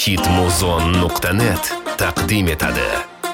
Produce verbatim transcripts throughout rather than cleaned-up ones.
hitmuzon nuqta net taqdim etadi.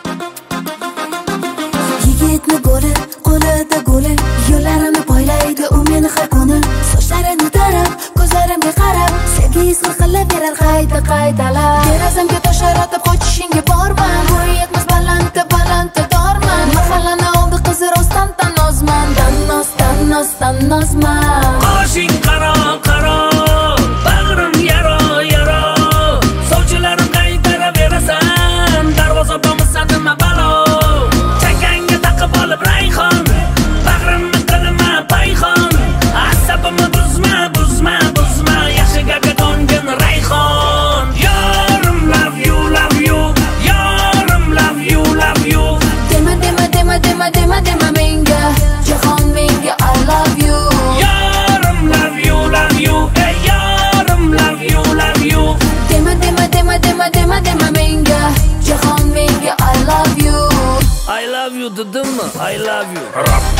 Yigitni go'li, qo'lida go'li, yo'llarimni poylaydi u meni har kuni. Sochlarini tarab, ko'zlarimga qarab, sevgi his qilaverar qayta qaytalab. Derazamga toshlar otib qochishingga borman, bu yetmas balandda balandda dorman. Mahallani oldi qizi rostdan tanozman, tannoz tannoz tanozman. Qoshing qaro qaro, bag'rim yaro yaro, sovchilarim qaytaraverasan, darvoza bo'lmasadimi balo. Chakangga taqib olib rayhon, bag'rimni qilma payxon, asabimni buzma buzma buzma, yaxshi gapga qo'ngin rayhon. Yorim love you love you, yorim love you love you. Dema dema dema dema dema dema menga, jahon menga I love you. Yorim love you love you, hey yorim love you love you. Dema dema dema dema dema dema menga, jahon menga I love you. I love you dedimmi? I love you.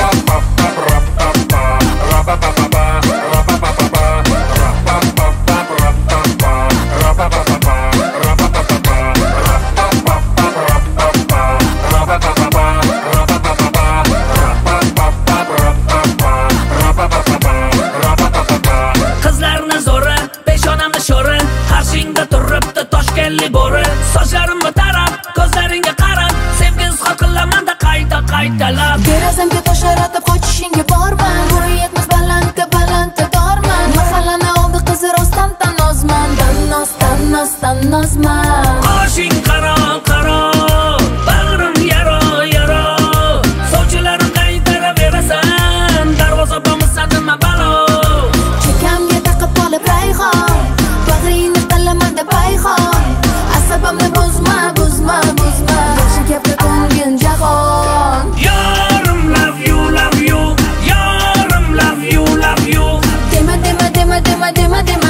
Qizlarni zo'ri, peshonamni sho'ri, qarshingda turibdi toshkentli bo'ri. Sochlarimni tarab, ko'zlaringga qarab, sevgi izhor qilaman-da qayta qaytalab. Derazamga toshlar otib qochishingga borman, bu yetmas balandda balandda dorman. Mahallani oldi qizi rostdan tanozman, tannoz tannoz tanozman. Qoshing qaro qaro, bag'rim yaro yaro, sovchilarim qaytaraverasan, darvoza bo'lmasadimi balo. Chekamga taqib olib rayhon, bag'ringni qilaman-da payxon, asabimni buzma buzma buzma, yaxshi gapga qo'ngin jahon. Yorim love you love you, yorim love you love you. Dema dema dema dema dema dema